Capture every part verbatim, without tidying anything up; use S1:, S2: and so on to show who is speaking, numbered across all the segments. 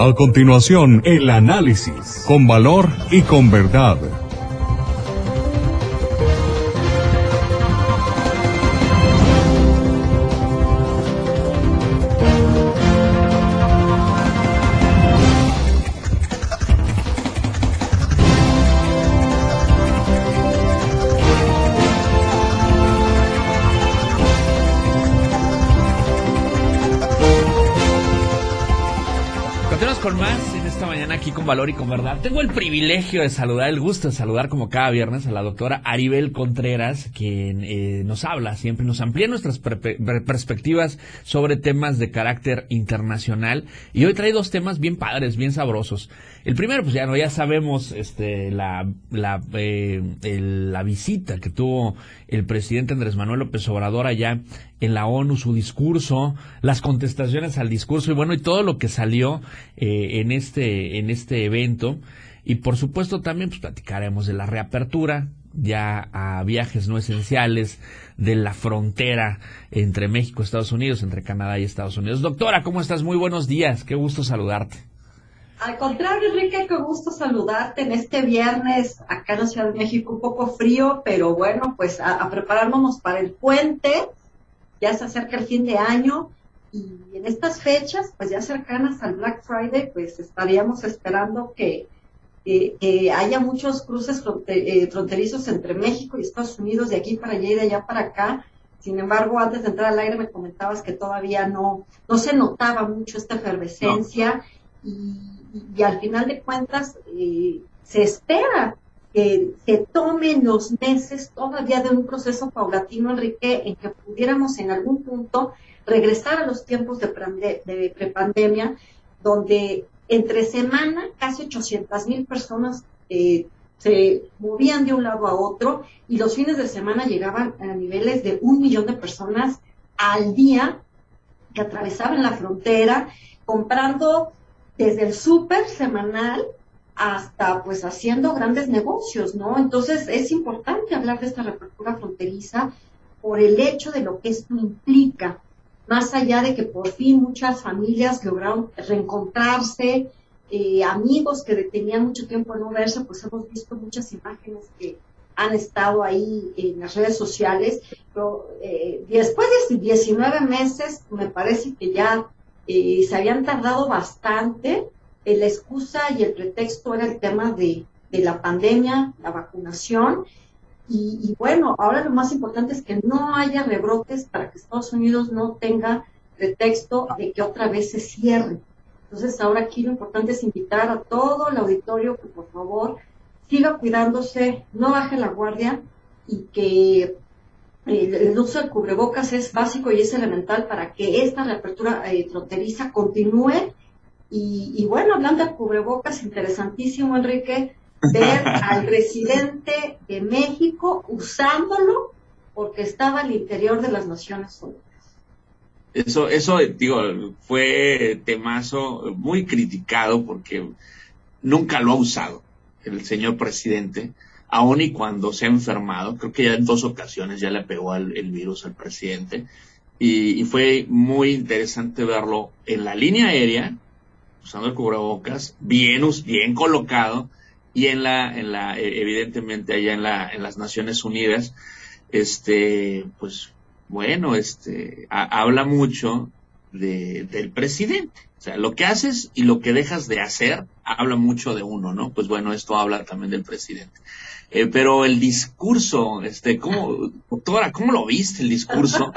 S1: A continuación, el análisis, con valor y con verdad.
S2: Con más en esta mañana aquí con Valor y con Verdad. Tengo el privilegio de saludar, el gusto de saludar como cada viernes a la doctora Aribel Contreras, quien eh, nos habla siempre, nos amplía nuestras pre- perspectivas sobre temas de carácter internacional. Y hoy trae dos temas bien padres, bien sabrosos. El primero, pues ya no, ya sabemos este, la, la, eh, el, la visita que tuvo el presidente Andrés Manuel López Obrador allá en la ONU, su discurso, las contestaciones al discurso y bueno, y todo lo que salió eh, en este en este evento. Y por supuesto también pues platicaremos de la reapertura ya a viajes no esenciales, de la frontera entre México y Estados Unidos, entre Canadá y Estados Unidos. Doctora, ¿cómo estás? Muy buenos días, qué gusto saludarte.
S3: Al contrario, Enrique, qué gusto saludarte en este viernes acá en la Ciudad de México, un poco frío, pero bueno, pues a, a prepararnos para el puente. Ya se acerca el fin de año y en estas fechas, pues ya cercanas al Black Friday, pues estaríamos esperando que, eh, que haya muchos cruces fronte, eh, fronterizos entre México y Estados Unidos, de aquí para allá y de allá para acá. Sin embargo, antes de entrar al aire me comentabas que todavía no, no se notaba mucho esta efervescencia no. y, y al final de cuentas eh, se espera que se tomen los meses todavía de un proceso paulatino, Enrique, en que pudiéramos en algún punto regresar a los tiempos de, pre- de prepandemia, donde entre semana casi ochocientas mil personas eh, se movían de un lado a otro y los fines de semana llegaban a niveles de un millón de personas al día que atravesaban la frontera comprando desde el súper semanal hasta pues haciendo grandes negocios, ¿no? Entonces es importante hablar de esta reapertura fronteriza por el hecho de lo que esto implica, más allá de que por fin muchas familias lograron reencontrarse, eh, amigos que tenían mucho tiempo de no verse, pues hemos visto muchas imágenes que han estado ahí en las redes sociales, pero eh, después de diecinueve meses me parece que ya eh, se habían tardado bastante. La excusa y el pretexto era el tema de, de la pandemia, la vacunación, y, y bueno, ahora lo más importante es que no haya rebrotes para que Estados Unidos no tenga pretexto de que otra vez se cierre. Entonces ahora aquí lo importante es invitar a todo el auditorio que por favor siga cuidándose, no baje la guardia y que el, el uso del cubrebocas es básico y es elemental para que esta reapertura eh, fronteriza continúe. Y, y bueno, hablando de cubrebocas, interesantísimo, Enrique, ver al presidente de México usándolo porque estaba al interior de las Naciones Unidas.
S4: Eso, eso, digo, fue temazo muy criticado porque nunca lo ha usado el señor presidente, aun y cuando se ha enfermado. Creo que ya en dos ocasiones ya le pegó el, el virus al presidente. Y, y fue muy interesante verlo en la línea aérea, usando el cubrebocas, bien, bien colocado, y en la, en la, evidentemente allá en la, en las Naciones Unidas, este, pues, bueno, este, a, habla mucho de, del presidente. O sea, lo que haces y lo que dejas de hacer habla mucho de uno, ¿no? Pues bueno, esto habla también del presidente. Eh, pero el discurso, este, ¿cómo, doctora, cómo lo viste el discurso?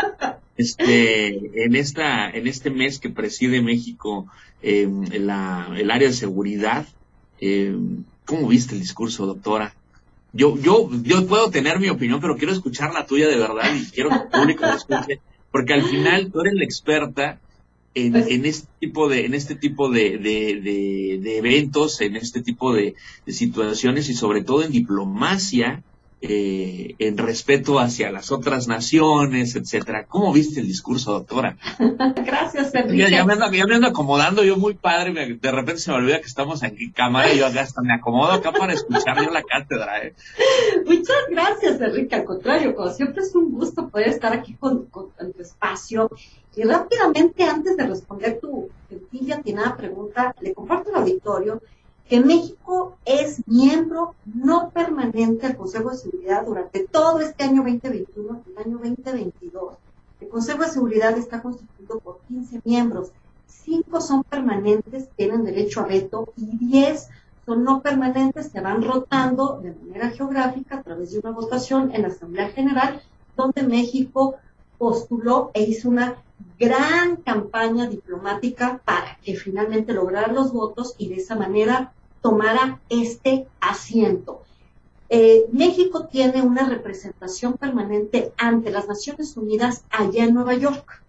S4: Este, en esta, en este mes que preside México, eh, la, el área de seguridad, eh, ¿cómo viste el discurso, doctora? Yo, yo, yo puedo tener mi opinión, pero quiero escuchar la tuya de verdad y quiero que el público lo escuche, porque al final tú eres la experta en, en este tipo de, en este tipo de, de, de, de eventos, en este tipo de, de situaciones y sobre todo en diplomacia. Eh, en respeto hacia las otras naciones, etcétera. ¿Cómo viste el discurso, doctora?
S3: Gracias, Enrique.
S4: Ya, ya, me ando, ya me ando acomodando yo muy padre, me, de repente se me olvida que estamos aquí en cámara y yo acá hasta me acomodo acá para escuchar yo la cátedra. ¿eh?
S3: Muchas gracias, Enrique. Al contrario, como siempre es un gusto poder estar aquí con, con, en tu espacio. Y rápidamente, antes de responder tu sencilla atinada pregunta, le comparto al auditorio que México es miembro no permanente del Consejo de Seguridad durante todo este año veinte veintiuno y el año veinte veintidós. El Consejo de Seguridad está constituido por quince miembros, cinco son permanentes, tienen derecho a veto, y diez son no permanentes, se van rotando de manera geográfica a través de una votación en la Asamblea General, donde México postuló e hizo una gran campaña diplomática para que finalmente lograra los votos y de esa manera tomara este asiento. Eh, México tiene una representación permanente ante las Naciones Unidas allá en Nueva York.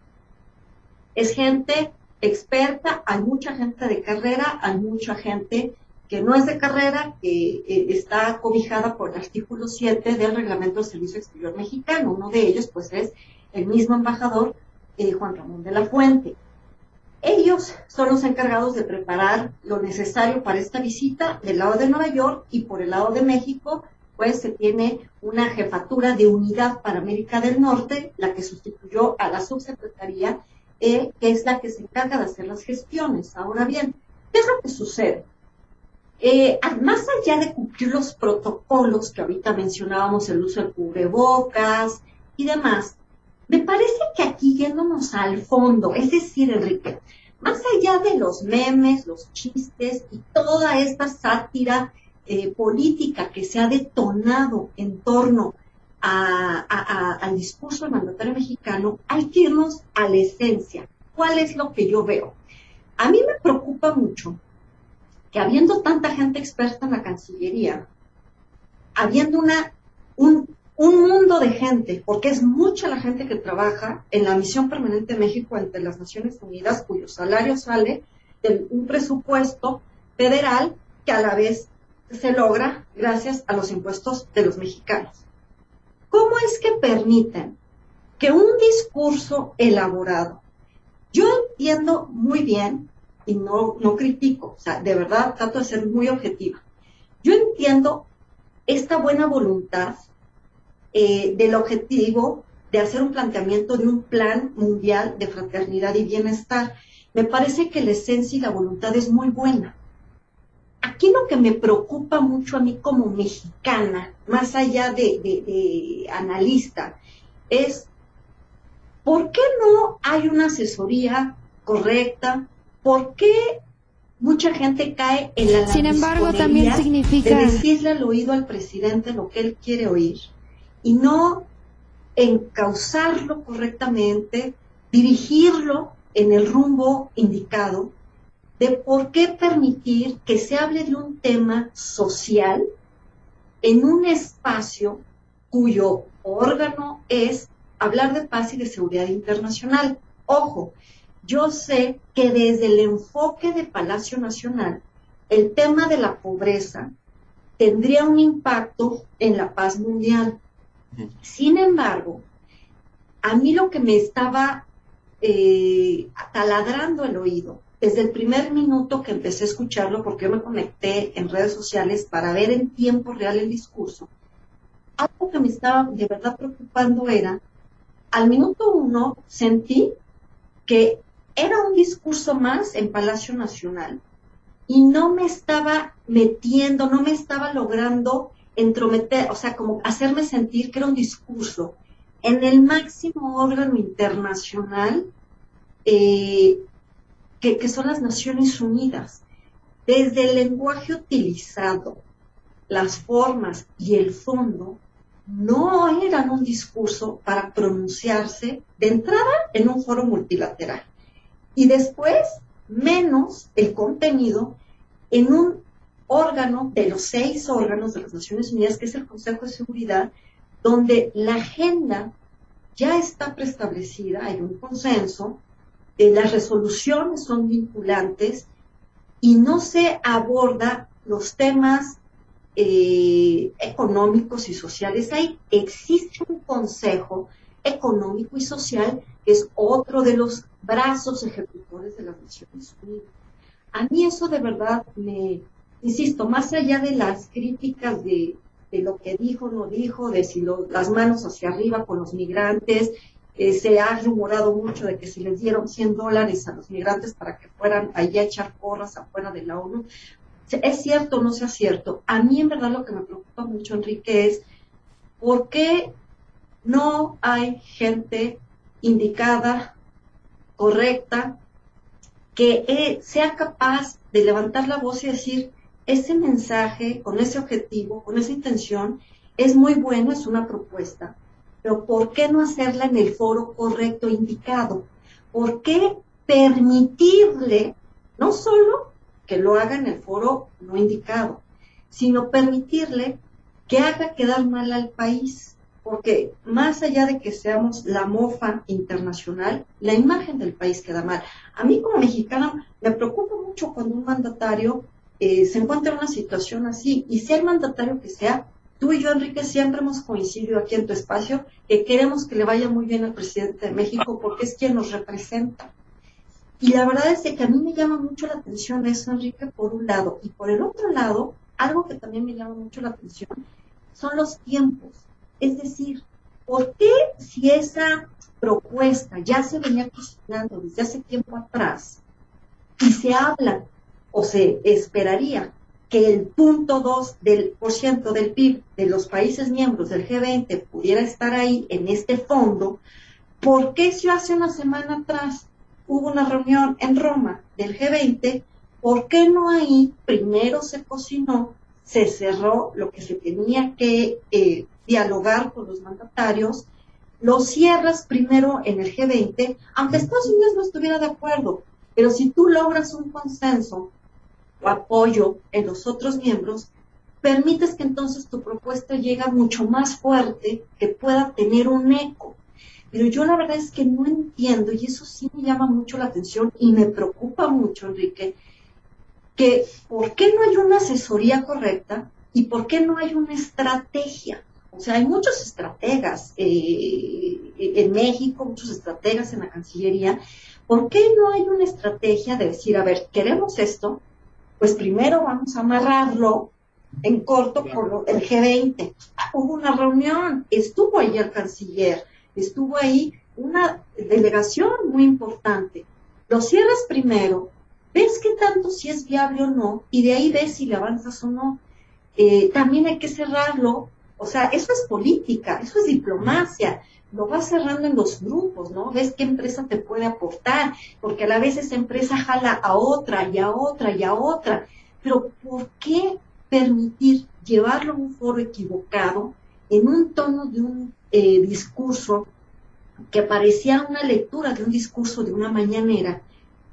S3: Es gente experta, hay mucha gente de carrera, hay mucha gente que no es de carrera, que eh, está cobijada por el artículo siete del Reglamento del Servicio Exterior Mexicano. Uno de ellos, pues, es el mismo embajador eh, Juan Ramón de la Fuente. Ellos son los encargados de preparar lo necesario para esta visita del lado de Nueva York, y por el lado de México, pues se tiene una jefatura de unidad para América del Norte, la que sustituyó a la subsecretaría, eh, que es la que se encarga de hacer las gestiones. Ahora bien, ¿qué es lo que sucede? Eh, más allá de cumplir los protocolos que ahorita mencionábamos, el uso de cubrebocas y demás, me parece que aquí yéndonos al fondo, es decir, Enrique, más allá de los memes, los chistes y toda esta sátira eh, política que se ha detonado en torno a, a, a, al discurso del mandatario mexicano, hay que irnos a la esencia. ¿Cuál es lo que yo veo? A mí me preocupa mucho que habiendo tanta gente experta en la Cancillería, habiendo una, un, un mundo de gente, porque es mucha la gente que trabaja en la Misión Permanente de México ante las Naciones Unidas, cuyo salario sale de un presupuesto federal que a la vez se logra gracias a los impuestos de los mexicanos. ¿Cómo es que permiten que un discurso elaborado, yo entiendo muy bien, y no, no critico, o sea, de verdad trato de ser muy objetiva. Yo entiendo esta buena voluntad eh, del objetivo de hacer un planteamiento de un plan mundial de fraternidad y bienestar. Me parece que la esencia y la voluntad es muy buena. Aquí lo que me preocupa mucho a mí como mexicana, más allá de, de, de analista, es ¿por qué no hay una asesoría correcta? ¿Por qué mucha gente cae en la
S5: Sin embargo, también significa
S3: de decirle al oído al presidente lo que él quiere oír y no encauzarlo correctamente, dirigirlo en el rumbo indicado, de por qué permitir que se hable de un tema social en un espacio cuyo órgano es hablar de paz y de seguridad internacional? Ojo, yo sé que desde el enfoque de Palacio Nacional, el tema de la pobreza tendría un impacto en la paz mundial. Sin embargo, a mí lo que me estaba eh, taladrando el oído, desde el primer minuto que empecé a escucharlo, porque yo me conecté en redes sociales para ver en tiempo real el discurso, algo que me estaba de verdad preocupando era, al minuto uno sentí que era un discurso más en Palacio Nacional y no me estaba metiendo, no me estaba logrando entrometer, o sea, como hacerme sentir que era un discurso en el máximo órgano internacional eh, que, que son las Naciones Unidas. Desde el lenguaje utilizado, las formas y el fondo no eran un discurso para pronunciarse de entrada en un foro multilateral. Y después, menos el contenido en un órgano de los seis órganos de las Naciones Unidas, que es el Consejo de Seguridad, donde la agenda ya está preestablecida, hay un consenso, eh, las resoluciones son vinculantes y no se aborda los temas eh, económicos y sociales. Ahí existe un Consejo Económico y Social que es otro de los brazos ejecutores de las Naciones Unidas. A mí eso de verdad me, insisto, más allá de las críticas de, de lo que dijo, no dijo, de si lo, las manos hacia arriba con los migrantes, eh, se ha rumorado mucho de que se les dieron cien dólares a los migrantes para que fueran allí a echar porras afuera de la ONU. ¿Es cierto o no sea cierto? A mí en verdad lo que me preocupa mucho, Enrique, es ¿por qué no hay gente indicada, correcta, que eh, sea capaz de levantar la voz y decir, ese mensaje, con ese objetivo, con esa intención, es muy bueno, es una propuesta, pero ¿por qué no hacerla en el foro correcto, indicado? ¿Por qué permitirle, no solo que lo haga en el foro no indicado, sino permitirle que haga quedar mal al país? Porque más allá de que seamos la mofa internacional, la imagen del país queda mal. A mí como mexicana me preocupa mucho cuando un mandatario eh, se encuentra en una situación así, y sea el mandatario que sea, tú y yo, Enrique, siempre hemos coincidido aquí en tu espacio que queremos que le vaya muy bien al presidente de México porque es quien nos representa. Y la verdad es que a mí me llama mucho la atención eso, Enrique, por un lado. Y por el otro lado, algo que también me llama mucho la atención son los tiempos. Es decir, ¿por qué si esa propuesta ya se venía cocinando desde hace tiempo atrás y se habla o se esperaría que el punto dos del por ciento del P I B de los países miembros del G veinte pudiera estar ahí en este fondo? ¿Por qué si hace una semana atrás hubo una reunión en Roma del G veinte, por qué no ahí primero se cocinó, se cerró lo que se tenía que eh, dialogar con los mandatarios, lo cierras primero en el G veinte, aunque Estados Unidos no estuviera de acuerdo, pero si tú logras un consenso o apoyo en los otros miembros, permites que entonces tu propuesta llegue mucho más fuerte, que pueda tener un eco. Pero yo la verdad es que no entiendo, y eso sí me llama mucho la atención y me preocupa mucho, Enrique, que ¿por qué no hay una asesoría correcta y por qué no hay una estrategia? O sea, hay muchos estrategas eh, en México, muchos estrategas en la Cancillería. ¿Por qué no hay una estrategia de decir, a ver, queremos esto? Pues primero vamos a amarrarlo en corto por el G veinte. Ah, hubo una reunión, estuvo ahí el canciller, estuvo ahí una delegación muy importante. Lo cierras primero, ves qué tanto si es viable o no, y de ahí ves si le avanzas o no. Eh, también hay que cerrarlo. O sea, eso es política, eso es diplomacia. Lo vas cerrando en los grupos, ¿no? Ves qué empresa te puede aportar, porque a la vez esa empresa jala a otra y a otra y a otra. Pero ¿por qué permitir llevarlo a un foro equivocado, en un tono de un eh, discurso que parecía una lectura de un discurso de una mañanera,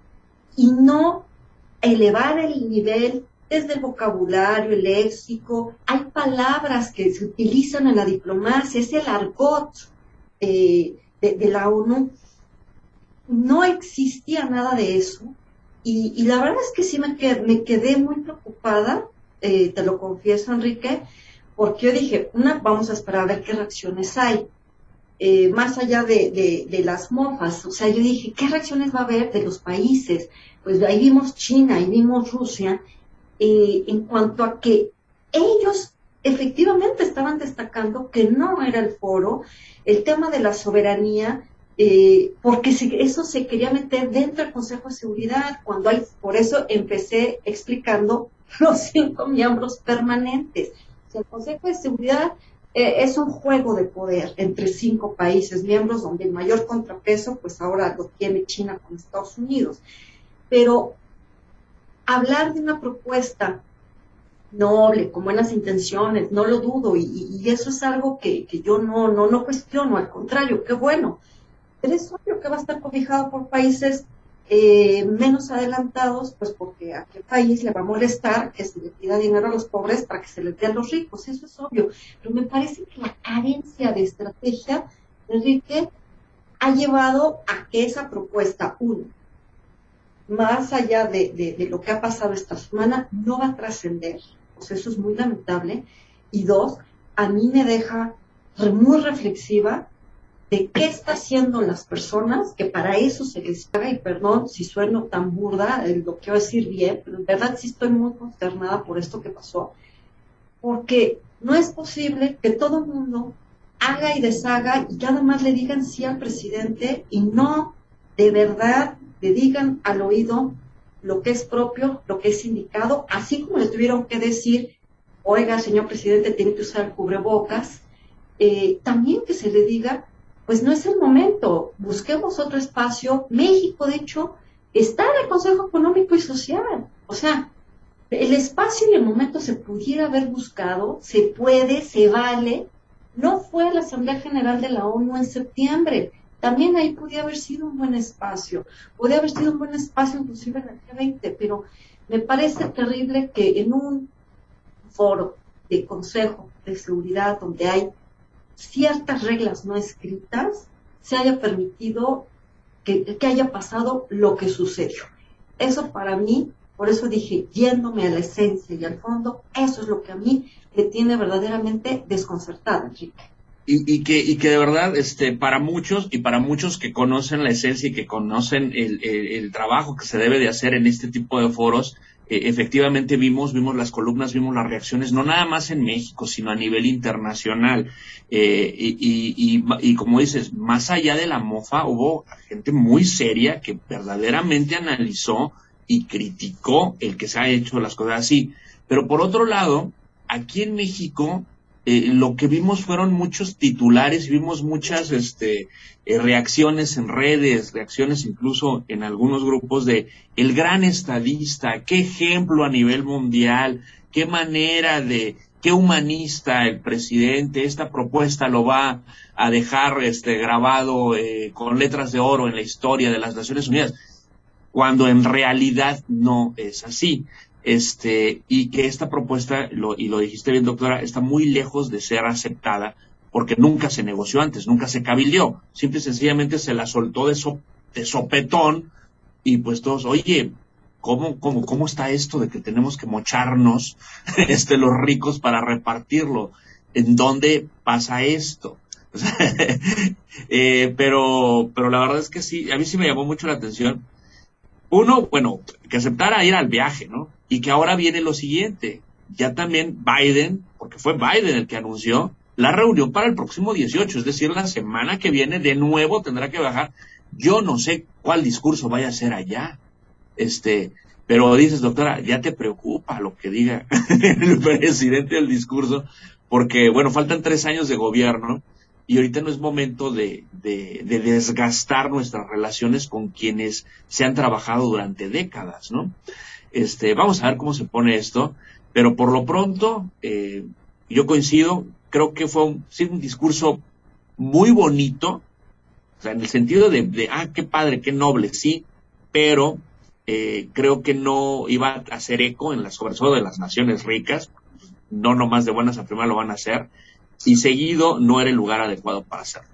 S3: y no elevar el nivel desde el vocabulario, el léxico? Hay palabras que se utilizan en la diplomacia, es el argot eh, de, de la ONU. No existía nada de eso, y, y la verdad es que sí me quedé, me quedé muy preocupada, eh, te lo confieso, Enrique, porque yo dije, una, vamos a esperar a ver qué reacciones hay, eh, más allá de, de, de las mofas. O sea, yo dije, ¿qué reacciones va a haber de los países? Pues ahí vimos China, ahí vimos Rusia, Eh, en cuanto a que ellos efectivamente estaban destacando que no era el foro, el tema de la soberanía, eh, porque se, eso se quería meter dentro del Consejo de Seguridad, cuando hay, por eso empecé explicando los cinco miembros permanentes. O sea, el Consejo de Seguridad eh, es un juego de poder entre cinco países miembros, donde el mayor contrapeso, pues ahora lo tiene China con Estados Unidos. Pero hablar de una propuesta noble, con buenas intenciones, no lo dudo, y, y eso es algo que, que yo no, no, no cuestiono, al contrario, qué bueno. Pero es obvio que va a estar cobijado por países eh, menos adelantados, pues porque a qué país le va a molestar que se le pida dinero a los pobres para que se les dé a los ricos, eso es obvio. Pero me parece que la carencia de estrategia, Enrique, ha llevado a que esa propuesta, uno, más allá de, de, de lo que ha pasado esta semana, no va a trascender. O sea, eso es muy lamentable. Y dos, a mí me deja muy reflexiva de qué está haciendo las personas, que para eso se les paga, y perdón si sueno tan burda, eh, lo quiero decir bien, pero en verdad sí estoy muy consternada por esto que pasó, porque no es posible que todo el mundo haga y deshaga y nada más le digan sí al presidente y no de verdad le digan al oído lo que es propio, lo que es indicado, así como le tuvieron que decir, oiga, señor presidente, tiene que usar cubrebocas, eh, también que se le diga, pues no es el momento, busquemos otro espacio. México, de hecho, está en el Consejo Económico y Social, o sea, el espacio y el momento se pudiera haber buscado, se puede, se vale. No fue a la Asamblea General de la ONU en septiembre, también ahí podía haber sido un buen espacio, podía haber sido un buen espacio inclusive en el G veinte, pero me parece terrible que en un foro de Consejo de Seguridad donde hay ciertas reglas no escritas, se haya permitido que, que haya pasado lo que sucedió. Eso para mí, por eso dije, yéndome a la esencia y al fondo, eso es lo que a mí me tiene verdaderamente desconcertada, Enrique.
S4: Y, y que y que de verdad, este, para muchos y para muchos que conocen la esencia y que conocen el, el, el trabajo que se debe de hacer en este tipo de foros, eh, efectivamente vimos vimos las columnas, vimos las reacciones, no nada más en México, sino a nivel internacional. Eh, y, y, y, y como dices, más allá de la mofa, hubo gente muy seria que verdaderamente analizó y criticó el que se ha hecho las cosas así. Pero por otro lado, aquí en México, Eh, lo que vimos fueron muchos titulares, vimos muchas este, eh, reacciones en redes, reacciones incluso en algunos grupos de el gran estadista, qué ejemplo a nivel mundial, qué manera de, qué humanista el presidente, esta propuesta lo va a dejar este, grabado eh, con letras de oro en la historia de las Naciones Unidas, cuando en realidad no es así. Este, y que esta propuesta, lo, y lo dijiste bien, doctora, está muy lejos de ser aceptada porque nunca se negoció antes, nunca se cabildeó, simple y sencillamente se la soltó de, so, de sopetón y pues todos, oye, ¿cómo, cómo, cómo está esto de que tenemos que mocharnos este, los ricos para repartirlo? ¿En dónde pasa esto? eh, pero, pero la verdad es que sí, a mí sí me llamó mucho la atención. Uno, bueno, que aceptara ir al viaje, ¿no? Y que ahora viene lo siguiente, ya también Biden, porque fue Biden el que anunció la reunión para el próximo dieciocho, es decir, la semana que viene de nuevo tendrá que bajar. Yo no sé cuál discurso vaya a ser allá, este, pero dices, doctora, ya te preocupa lo que diga el presidente del discurso, porque, bueno, faltan tres años de gobierno, y ahorita no es momento de, de, de desgastar nuestras relaciones con quienes se han trabajado durante décadas, ¿no? Este, vamos a ver cómo se pone esto, pero por lo pronto, eh, yo coincido, creo que fue un, sí, un discurso muy bonito, o sea, en el sentido de, de, ah, qué padre, qué noble, sí, pero eh, creo que no iba a hacer eco en las, sobre todo de las naciones ricas, no nomás de buenas a primeras lo van a hacer, y seguido no era el lugar adecuado para hacerlo.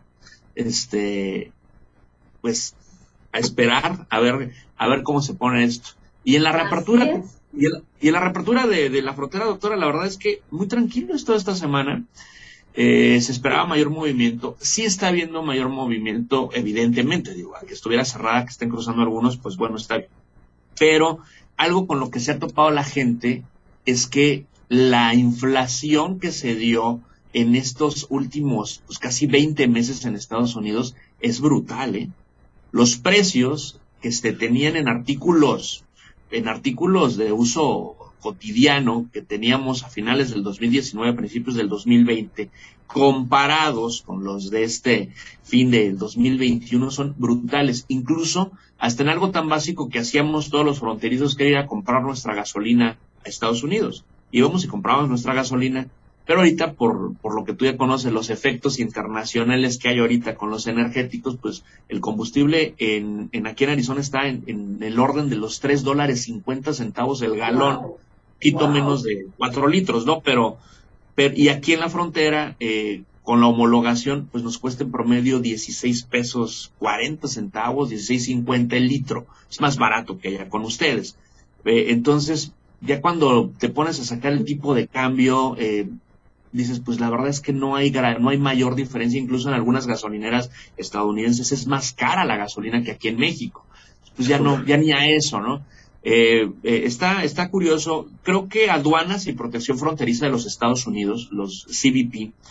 S4: Este, pues, a esperar, a ver, a ver cómo se pone esto. Y en la reapertura, y en, y en la reapertura de, de la frontera, doctora, la verdad es que muy tranquilo es toda esta semana. Eh, se esperaba mayor movimiento, sí está habiendo mayor movimiento, evidentemente, digo, a que estuviera cerrada, que estén cruzando algunos, pues bueno, está bien. Pero algo con lo que se ha topado la gente es que la inflación que se dio en estos últimos pues, casi veinte meses en Estados Unidos es brutal, ¿eh? Los precios que se tenían en artículos, en artículos de uso cotidiano que teníamos a finales del dos mil diecinueve, a principios del dos mil veinte, comparados con los de este fin del dos mil veintiuno, son brutales. Incluso hasta en algo tan básico que hacíamos todos los fronterizos, que era ir a comprar nuestra gasolina a Estados Unidos. Íbamos y comprábamos nuestra gasolina, pero ahorita, por, por lo que tú ya conoces, los efectos internacionales que hay ahorita con los energéticos, pues el combustible en, en aquí en Arizona está en, en el orden de los tres dólares cincuenta centavos el galón, wow. Poquito wow. menos de cuatro litros, ¿no? Pero, pero y aquí en la frontera, eh, con la homologación, pues nos cuesta en promedio dieciséis pesos cuarenta centavos, dieciséis cincuenta el litro. Es más barato que allá con ustedes. Eh, entonces, ya cuando te pones a sacar el tipo de cambio, eh, dices, pues la verdad es que no hay no hay mayor diferencia, incluso en algunas gasolineras estadounidenses es más cara la gasolina que aquí en México. Pues ya no, ya ni a eso, ¿no? Eh, eh, está, está curioso. Creo que Aduanas y Protección Fronteriza de los Estados Unidos, los C B P,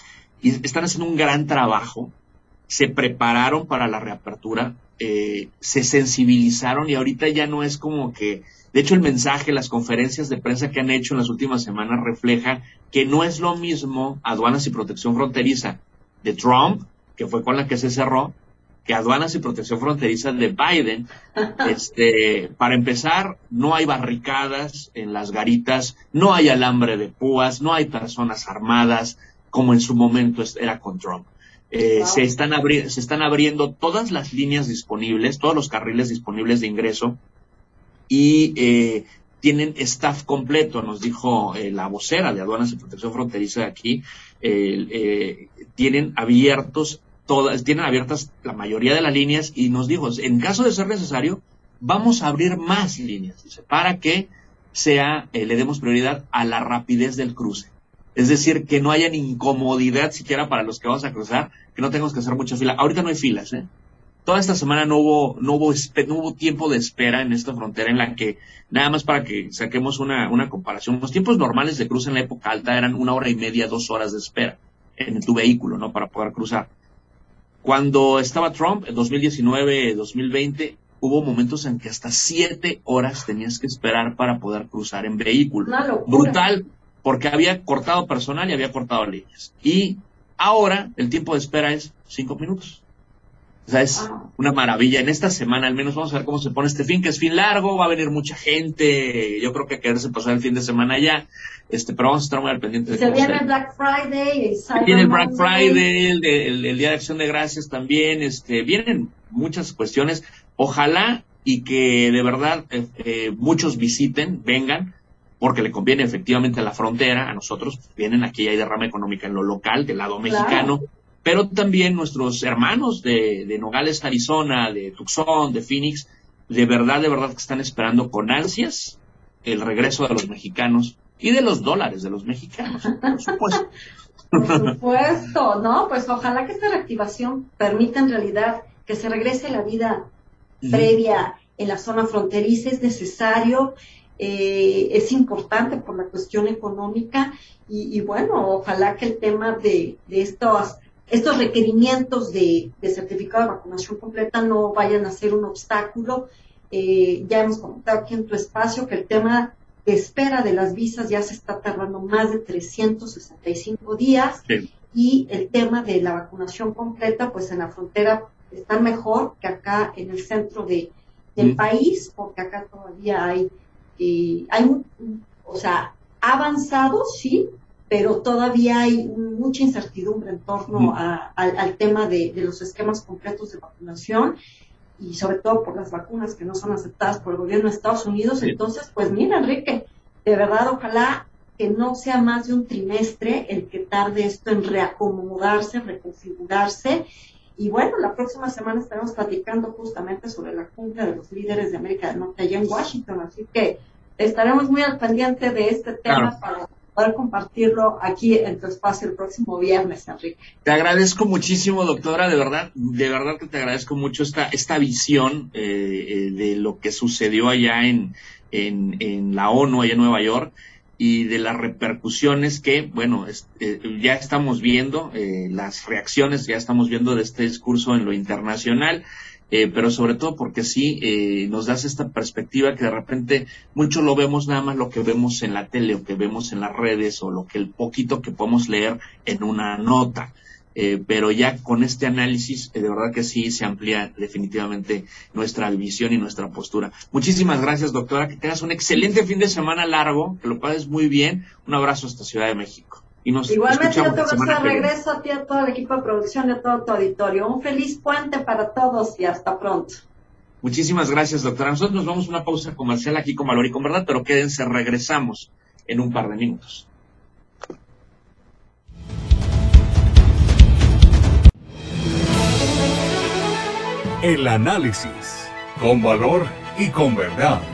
S4: y están haciendo un gran trabajo, se prepararon para la reapertura, eh, se sensibilizaron y ahorita ya no es como que, de hecho el mensaje, las conferencias de prensa que han hecho en las últimas semanas refleja que no es lo mismo aduanas y protección fronteriza de Trump, que fue con la que se cerró, que aduanas y protección fronteriza de Biden. Este, para empezar, no hay barricadas en las garitas, no hay alambre de púas, no hay personas armadas, como en su momento era con Trump. Eh, wow. se, están abri- se están abriendo todas las líneas disponibles, todos los carriles disponibles de ingreso, y eh, tienen staff completo, nos dijo eh, la vocera de aduanas y protección fronteriza de aquí, eh, eh, tienen abiertos todas, tienen abiertas la mayoría de las líneas, y nos dijo, en caso de ser necesario, vamos a abrir más líneas, dice, para que sea, eh, le demos prioridad a la rapidez del cruce. Es decir, que no haya incomodidad siquiera para los que vamos a cruzar, que no tengamos que hacer mucha fila. Ahorita no hay filas, ¿eh? Toda esta semana no hubo, no hubo, no hubo tiempo de espera en esta frontera, en la que, nada más para que saquemos una, una comparación, los tiempos normales de cruce en la época alta eran una hora y media, dos horas de espera en tu vehículo, ¿no? Para poder cruzar. Cuando estaba Trump, en dos mil diecinueve, dos mil veinte, hubo momentos en que hasta siete horas tenías que esperar para poder cruzar en vehículo. Brutal, porque había cortado personal y había cortado líneas. Y ahora el tiempo de espera es cinco minutos. O sea, es una maravilla. En esta semana al menos vamos a ver cómo se pone este fin, que es fin largo, va a venir mucha gente. Yo creo que a quererse pasar el fin de semana ya. Este, pero vamos a estar muy al pendiente de
S3: se
S4: cómo
S3: viene el Black Friday, el Cyber
S4: viene el Black
S3: Monday.
S4: Friday, el, el, el Día de Acción de Gracias también. Este, vienen muchas cuestiones. Ojalá y que de verdad eh, eh, muchos visiten, vengan, porque le conviene efectivamente a la frontera. A nosotros vienen aquí, hay derrama económica en lo local, del lado mexicano. Claro. Pero también nuestros hermanos de, de Nogales, Arizona, de Tucson, de Phoenix, de verdad, de verdad que están esperando con ansias el regreso de los mexicanos y de los dólares de los mexicanos, por supuesto.
S3: Por supuesto, ¿no? Pues ojalá que esta reactivación permita en realidad que se regrese la vida uh-huh. previa en la zona fronteriza. Es necesario, eh, es importante por la cuestión económica y, y bueno, ojalá que el tema de, de estos... estos requerimientos de, de certificado de vacunación completa no vayan a ser un obstáculo. Eh, ya hemos comentado aquí en tu espacio que el tema de espera de las visas ya se está tardando más de trescientos sesenta y cinco días sí. Y el tema de la vacunación completa, pues en la frontera está mejor que acá en el centro de, del sí. país, porque acá todavía hay, eh, hay un, o sea, avanzado, sí, pero todavía hay mucha incertidumbre en torno a, a, al tema de, de los esquemas completos de vacunación y sobre todo por las vacunas que no son aceptadas por el gobierno de Estados Unidos. Sí. Entonces, pues mira, Enrique, de verdad, ojalá que no sea más de un trimestre el que tarde esto en reacomodarse, reconfigurarse. Y bueno, la próxima semana estaremos platicando justamente sobre la cumbre de los líderes de América del Norte allá en Washington, así que estaremos muy al pendiente de este tema claro. para poder compartirlo aquí en tu espacio el próximo viernes, Enrique.
S4: Te agradezco muchísimo, doctora, de verdad, de verdad que te agradezco mucho esta esta visión eh, de lo que sucedió allá en, en, en la ONU, allá en Nueva York, y de las repercusiones que, bueno, es, eh, ya estamos viendo, eh, las reacciones ya estamos viendo de este discurso en lo internacional. Eh, pero sobre todo porque sí eh, nos das esta perspectiva que de repente mucho lo vemos nada más lo que vemos en la tele o que vemos en las redes o lo que el poquito que podemos leer en una nota, eh, pero ya con este análisis eh, de verdad que sí se amplía definitivamente nuestra visión y nuestra postura. Muchísimas gracias, doctora, que tengas un excelente fin de semana largo, que lo pases muy bien. Un abrazo hasta Ciudad de México. Y nos
S3: Igualmente yo te abrazo de regreso a ti, a todo el equipo de producción y a todo tu auditorio. Un feliz puente para todos y hasta pronto.
S4: Muchísimas gracias, doctora. Nosotros nos vamos a una pausa comercial aquí con Valor y con Verdad, pero quédense, regresamos en un par de minutos.
S1: El análisis con Valor y con Verdad.